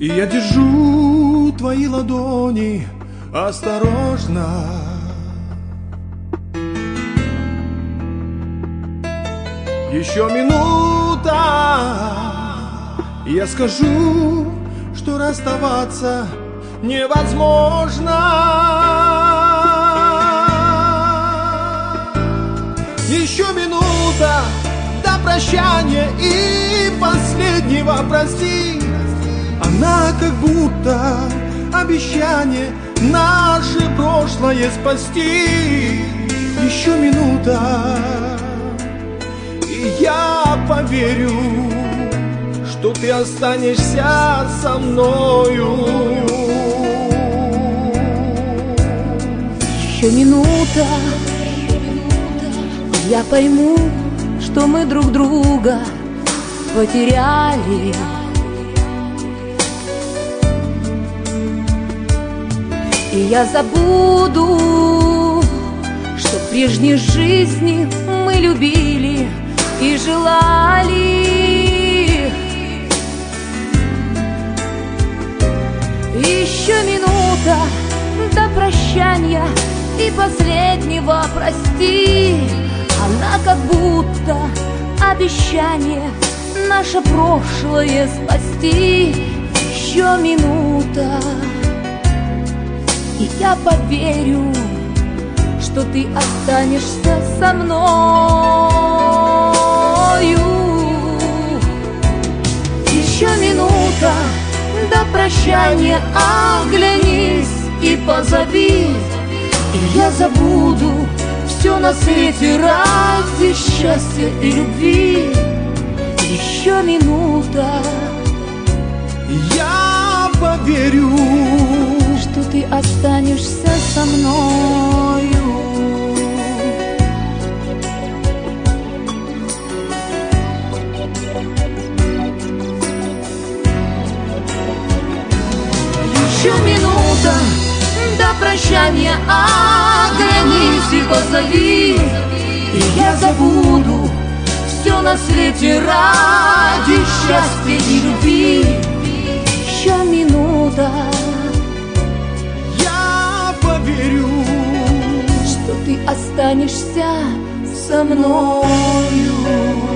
И я держу твои ладони осторожно. Еще минута, и я скажу, что расставаться невозможно. Еще минута до прощания и последнего прости. Она как будто обещание наше прошлое спасти. Еще минута, и я поверю, что ты останешься со мною. Еще минута, я пойму, что мы друг друга потеряли. И я забуду, что в прежней жизни мы любили и желали. Еще минута до прощания и последнего прости. Она как будто обещание наше прошлое спасти. Еще минута, и я поверю, что ты останешься со мною. Еще минута до прощания, оглянись и позови, и я забуду все на свете ради счастья и любви. Еще минута, я поверю, что ты останешься со мною. Еще минута до прощания, оглянись и позови, и я забуду все на свете ради счастья и любви. Еще минута, я поверю, что ты останешься со мною.